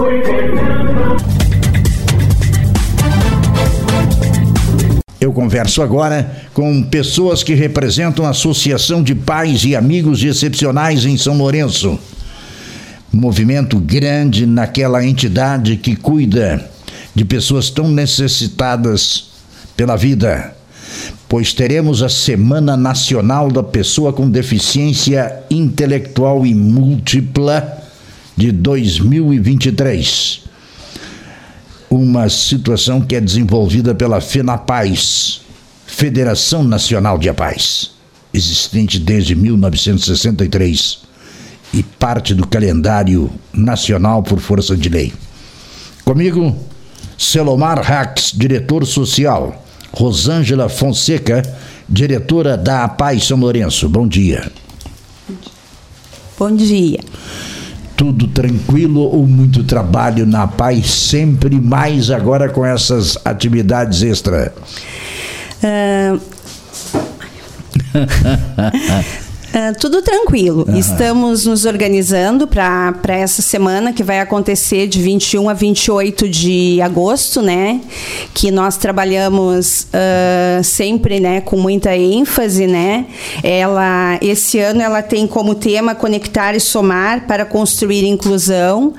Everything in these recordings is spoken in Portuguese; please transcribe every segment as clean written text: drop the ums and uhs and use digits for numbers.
Eu converso agora com pessoas que representam a Associação de Pais e Amigos Excepcionais em São Lourenço. Movimento grande naquela entidade que cuida de pessoas tão necessitadas pela vida, pois teremos a Semana Nacional da Pessoa com Deficiência Intelectual e Múltipla de 2023. Uma situação que é desenvolvida pela FENAPAZ, Federação Nacional de APAES, existente desde 1963 e parte do calendário nacional por força de lei. Comigo, Selomar Rax, diretor social, Rosângela Fonseca, diretora da APAES São Lourenço. Bom dia. Bom dia. Tudo tranquilo ou muito trabalho na APAES, sempre mais agora com essas atividades extra? Tudo tranquilo. Estamos nos organizando para essa semana que vai acontecer de 21 a 28 de agosto, né? Que nós trabalhamos sempre, né, com muita ênfase, né? Esse ano ela tem como tema Conectar e Somar para Construir Inclusão,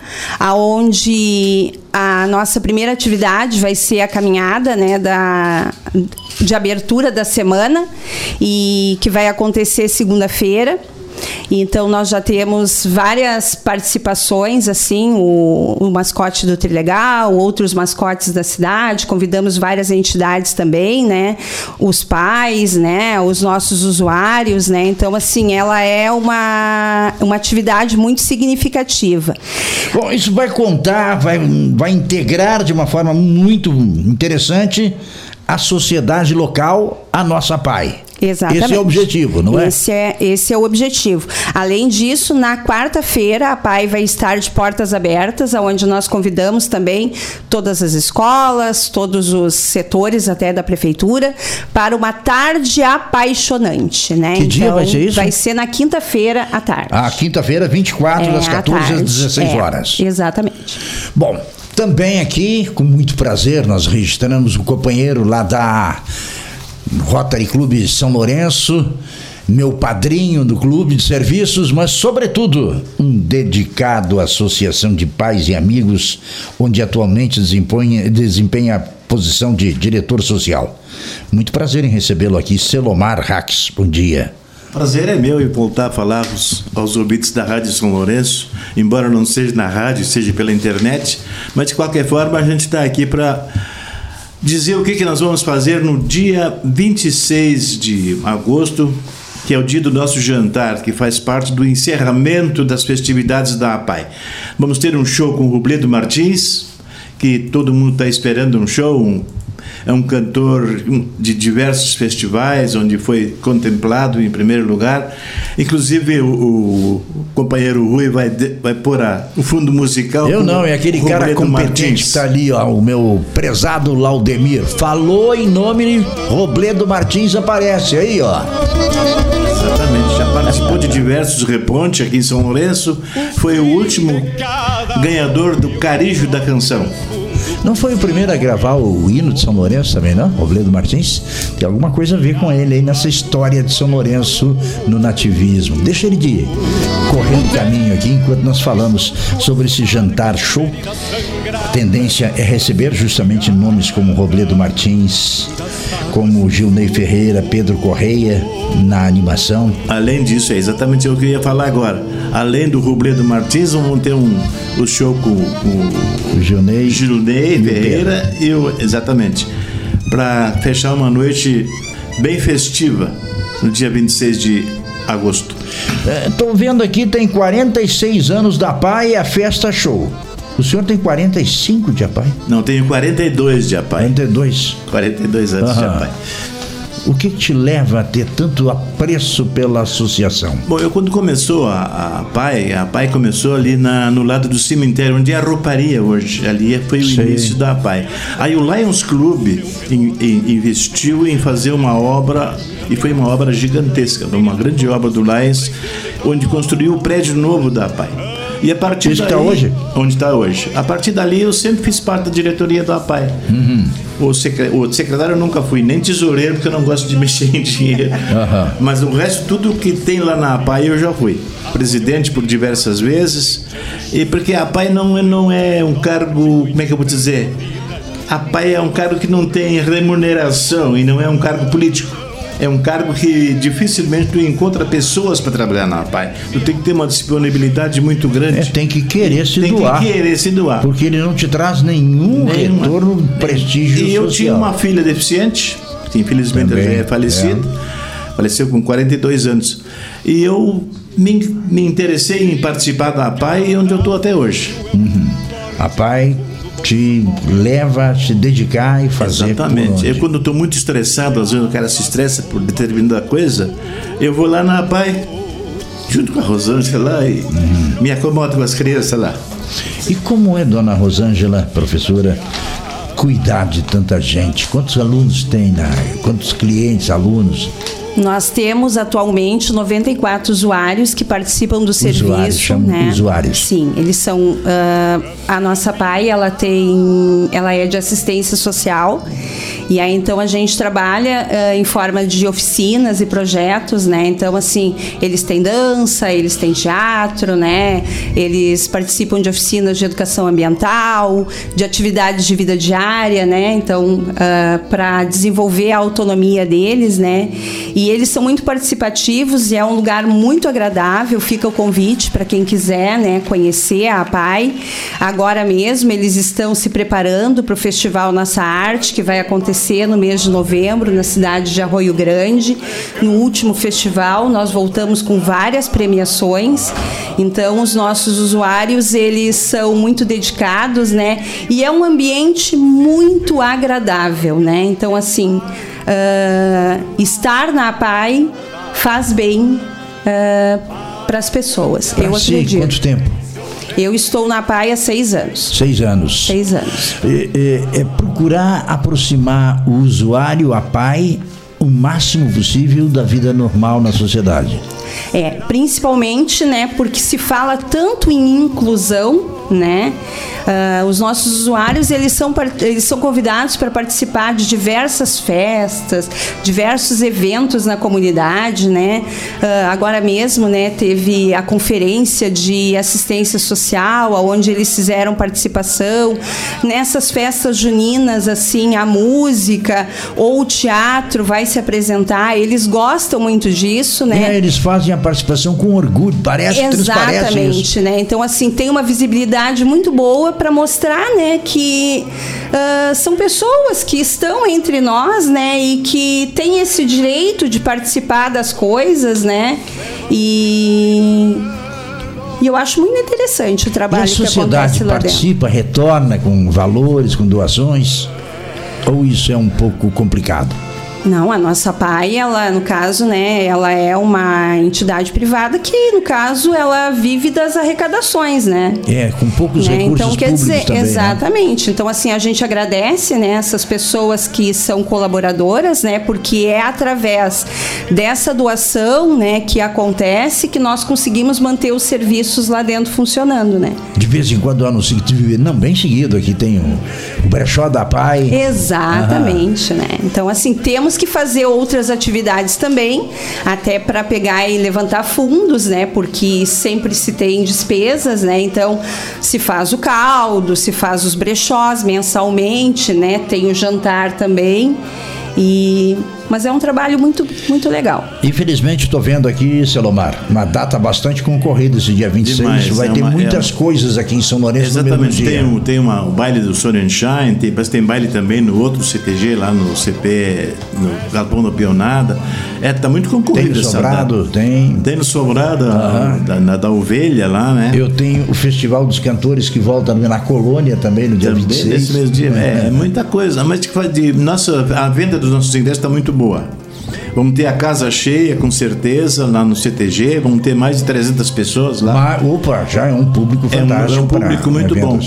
aonde a nossa primeira atividade vai ser a caminhada, né, de abertura da semana, e que vai acontecer segunda-feira. Então, nós já temos várias participações, assim, o mascote do Trilegal, outros mascotes da cidade, convidamos várias entidades também, né, os pais, né, os nossos usuários, né, então, assim, ela é uma atividade muito significativa. Bom, isso vai contar, vai integrar de uma forma muito interessante a sociedade local, a nossa APAES. Exatamente. Esse é o objetivo, não é? Esse é o objetivo. Além disso, na quarta-feira, a APAES vai estar de portas abertas, onde nós convidamos também todas as escolas, todos os setores até da prefeitura, para uma tarde apaixonante, né? Que dia vai ser isso? Vai ser na quinta-feira à tarde. Quinta-feira, 24, das 14 às 16 horas. Exatamente. Bom, também aqui, com muito prazer, nós registramos um companheiro lá da Rotary Clube São Lourenço, meu padrinho do clube de serviços, mas sobretudo um dedicado à Associação de Pais e Amigos, onde atualmente desempenha a posição de diretor social. Muito prazer em recebê-lo aqui, Selomar Rax. Bom dia. Prazer é meu em voltar a falar aos ouvintes da Rádio São Lourenço, embora não seja na rádio, seja pela internet, mas de qualquer forma a gente está aqui para dizer o que nós vamos fazer no dia 26 de agosto, que é o dia do nosso jantar, que faz parte do encerramento das festividades da APAES. Vamos ter um show com o Robledo Martins, que todo mundo está esperando um show. É um cantor de diversos festivais, onde foi contemplado em primeiro lugar. Inclusive, o companheiro Rui vai pôr o fundo musical. Eu não, é aquele cara competente que está ali, ó, o meu prezado Laudemir. Falou em nome de Robledo Martins, aparece aí, ó. Exatamente, já participou de diversos repontes aqui em São Lourenço. Foi o último ganhador do Carijo da Canção. Não foi o primeiro a gravar o hino de São Lourenço também, não? Robledo Martins? Tem alguma coisa a ver com ele aí nessa história de São Lourenço no nativismo. Deixa ele de correr o caminho aqui enquanto nós falamos sobre esse jantar show. A tendência é receber justamente nomes como Robledo Martins, como Gilney Ferreira, Pedro Correia na animação. Além disso, é exatamente o que eu ia falar agora. Além do Robledo Martins, vamos ter o show com o Gilney Ferreira exatamente, para fechar uma noite bem festiva no dia 26 de agosto. Estou vendo aqui, tem 46 anos da APAES, a festa show. O senhor tem 45 de APAES? Não, tenho 42 de APAES. 42 anos de APAES. O que te leva a ter tanto apreço pela associação? Bom, quando começou a APAES começou ali no lado do cemitério, onde é a rouparia hoje. Ali foi o início da APAES. Aí o Lions Club investiu em fazer uma obra, e foi uma obra gigantesca, uma grande obra do Lions, onde construiu o prédio novo da APAES. E a partir daí... Está hoje? Onde está hoje. A partir dali eu sempre fiz parte da diretoria do APAE. O secretário eu nunca fui, nem tesoureiro, porque eu não gosto de mexer em dinheiro. Mas o resto, tudo que tem lá na APAE eu já fui. Presidente por diversas vezes. E porque a APAE não é um cargo, como é que eu vou dizer? A APAE é um cargo que não tem remuneração e não é um cargo político. É um cargo que dificilmente tu encontra pessoas para trabalhar na APAE. Tu tem que ter uma disponibilidade muito grande. Tem que querer se doar. Tem que querer se doar. Porque ele não te traz nenhum retorno, prestígio social. E eu tinha uma filha deficiente, que infelizmente também, ela já é falecida. Faleceu com 42 anos. E eu me interessei em participar da APAE, onde eu estou até hoje. A APAE te leva a se dedicar e fazer. Exatamente. Eu, quando estou muito estressado, às vezes o cara se estressa por determinada coisa, eu vou lá na APAE, junto com a Rosângela, e me acomodo com as crianças lá. E como é, dona Rosângela, professora, cuidar de tanta gente? Quantos alunos tem? Quantos clientes, alunos? Nós temos atualmente 94 usuários que participam do serviço, né? Usuários. Sim, eles são a nossa APAE, ela é de assistência social. E aí então a gente trabalha em forma de oficinas e projetos, né? Então assim, eles têm dança, eles têm teatro, né? Eles participam de oficinas de educação ambiental, de atividades de vida diária, né? Então, para desenvolver a autonomia deles, né? E eles são muito participativos e é um lugar muito agradável. Fica o convite para quem quiser, né, conhecer a APAE. Agora mesmo eles estão se preparando para o Festival Nossa Arte, que vai acontecer no mês de novembro na cidade de Arroio Grande. No último festival nós voltamos com várias premiações. Então os nossos usuários, eles são muito dedicados, né? E é um ambiente muito agradável, né? Então assim, estar na APAE faz bem para as pessoas. Pra eu acredito. Quanto tempo? Eu estou na APAE há 6 anos. 6 anos. 6 anos. É procurar aproximar o usuário, a APAE, o máximo possível da vida normal na sociedade. Principalmente, né, porque se fala tanto em inclusão, né? Os nossos usuários, eles são convidados para participar de diversas festas, diversos eventos na comunidade, né? Agora mesmo, né, teve a conferência de assistência social, onde eles fizeram participação. Nessas festas juninas, assim, a música ou o teatro vai se apresentar. Eles gostam muito disso, né? Eles fazem a participação com orgulho, Exatamente, né? Então, assim, tem uma visibilidade muito boa para mostrar, né, que são pessoas que estão entre nós, né, e que têm esse direito de participar das coisas, né? E eu acho muito interessante o trabalho que acontece lá dentro. A sociedade participa, retorna com valores, com doações? Ou isso é um pouco complicado? Não, a nossa APAE, ela, no caso, né, ela é uma entidade privada que, no caso, ela vive das arrecadações, né? Com poucos recursos então, quer dizer, também, exatamente. Né? Então, assim, a gente agradece, né, essas pessoas que são colaboradoras, né, porque é através dessa doação, né, que acontece que nós conseguimos manter os serviços lá dentro funcionando, né? De vez em quando anuncio que não, bem seguido, aqui tem o brechó da APAE. Exatamente, né? Então, assim, temos que fazer outras atividades também, até para pegar e levantar fundos, né? Porque sempre se tem despesas, né? Então, se faz o caldo, se faz os brechós mensalmente, né? Tem o jantar também. Mas é um trabalho muito, muito legal. Infelizmente, estou vendo aqui, Selomar, uma data bastante concorrida esse dia 26. Demais, vai ter muitas coisas aqui em São Lourenço. Exatamente, tem o baile do Sunshine, tem baile também no outro CTG, lá no CP, no Galpão da Pionada. Está muito concorrido. Tem no Sobrado, tem no Sobrado, da Ovelha lá, né? Eu tenho o Festival dos Cantores que volta na Colônia também, no dia 26. Nesse mesmo dia, é muita coisa. Mas a venda dos nossos ingressos está muito boa. Vamos ter a casa cheia, com certeza, lá no CTG. Vamos ter mais de 300 pessoas lá. Já é um público fantástico. É um público muito bom. Assim.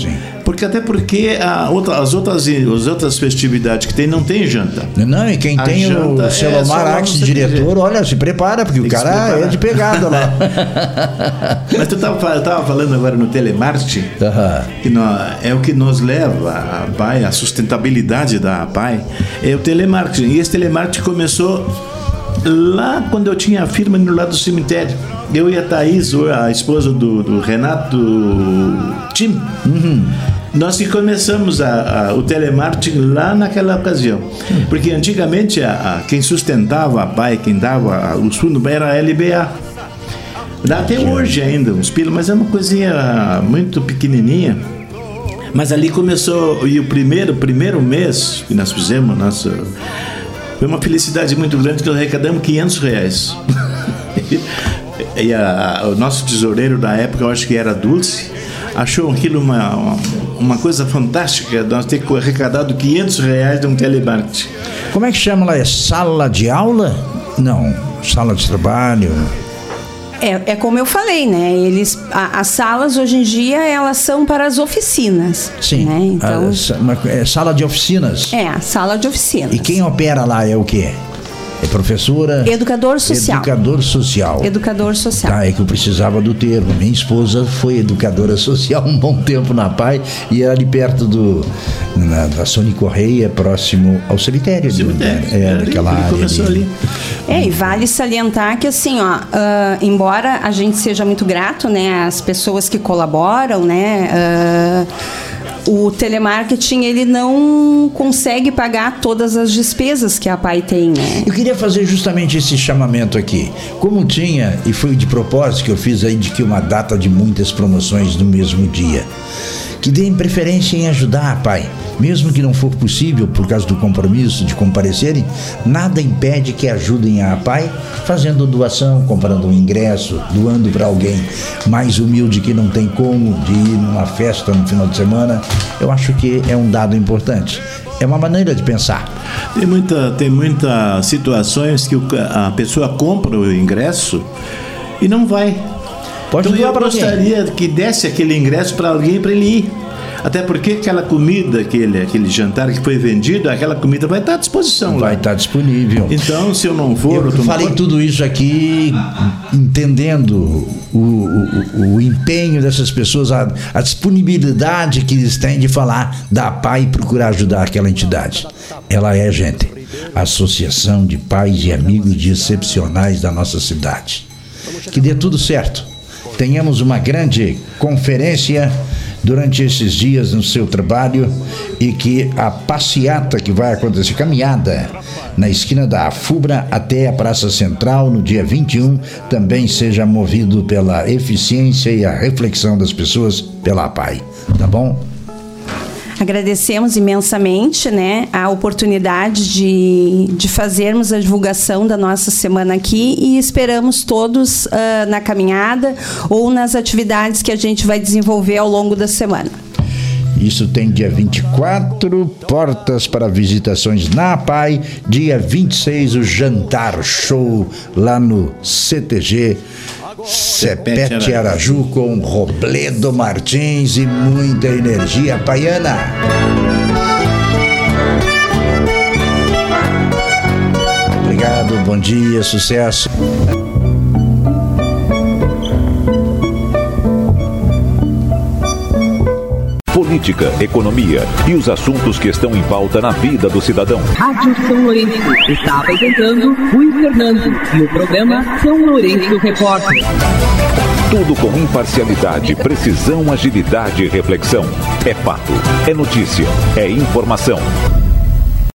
Até porque as outras festividades que tem, não tem janta. Não, e quem tem o Selomar Axe, diretor, olha, se prepara, porque o cara é de pegada lá. Mas tu tava falando agora no telemarketing, que é o que nos leva a APAI, a sustentabilidade da APAI, é o telemarketing. E esse telemarketing começou lá quando eu tinha a firma no lado do cemitério. Eu e a Thaís, a esposa do Renato Tim, nós que começamos o telemarketing lá naquela ocasião. Porque antigamente quem sustentava a APAI, quem dava os fundos, era a LBA. Dá até hoje ainda uns pilos, mas é uma coisinha muito pequenininha. Mas ali começou, e o primeiro mês que nós fizemos, foi uma felicidade muito grande, que nós arrecadamos R$500. E o nosso tesoureiro da época, eu acho que era Dulce, achou aquilo uma coisa fantástica, nós ter arrecadado R$500 de um telemarketing. Como é que chama lá? É sala de aula? Não, sala de trabalho. É como eu falei, né? As salas hoje em dia, elas são para as oficinas. Sim. Né? Então, sala de oficinas. Sala de oficinas. E quem opera lá é o quê? É professora? Educador social. Educador social. Educador social. Tá, é que eu precisava do termo. Minha esposa foi educadora social um bom tempo na APAI e era ali perto da Sônia Correia, próximo ao cemitério. Daquela área. Começou ali. E vale salientar que assim, embora a gente seja muito grato, né, às pessoas que colaboram, né, o telemarketing, ele não consegue pagar todas as despesas que a APAI tem, né? Eu queria fazer justamente esse chamamento aqui. Como tinha, e foi de propósito que eu fiz aí, de que uma data de muitas promoções no mesmo dia, que deem preferência em ajudar a APAI. Mesmo que não for possível, por causa do compromisso de comparecerem, nada impede que ajudem a APAI fazendo doação, comprando um ingresso, doando para alguém mais humilde que não tem como de ir numa festa no final de semana. Eu acho que é um dado importante. É uma maneira de pensar. Tem muitas situações que a pessoa compra o ingresso e não vai. Pode então doar eu para gostaria que desse aquele ingresso para alguém, para ele ir. Até porque aquela comida, aquele jantar que foi vendido, aquela comida vai estar à disposição lá. Vai estar disponível. Então, se eu não for... Eu falei tudo isso aqui entendendo o empenho dessas pessoas, a disponibilidade que eles têm de falar da APAI e procurar ajudar aquela entidade. Ela é, gente, a Associação de Pais e Amigos de Excepcionais da nossa cidade. Que dê tudo certo. Tenhamos uma grande conferência durante esses dias no seu trabalho e que a passeata que vai acontecer, caminhada na esquina da Afubra até a Praça Central no dia 21, também seja movido pela eficiência e a reflexão das pessoas pela APAI. Tá bom? Agradecemos imensamente, né, a oportunidade de fazermos a divulgação da nossa semana aqui e esperamos todos na caminhada ou nas atividades que a gente vai desenvolver ao longo da semana. Isso tem dia 24, portas para visitações na APAI, dia 26 o jantar show lá no CTG Cepete Araju com Robledo Martins e muita energia paiana. Obrigado, bom dia, sucesso. Política, economia e os assuntos que estão em pauta na vida do cidadão. Rádio São Lourenço está apresentando Rui Fernando e o programa São Lourenço Repórter. Tudo com imparcialidade, precisão, agilidade e reflexão. É fato, é notícia, é informação.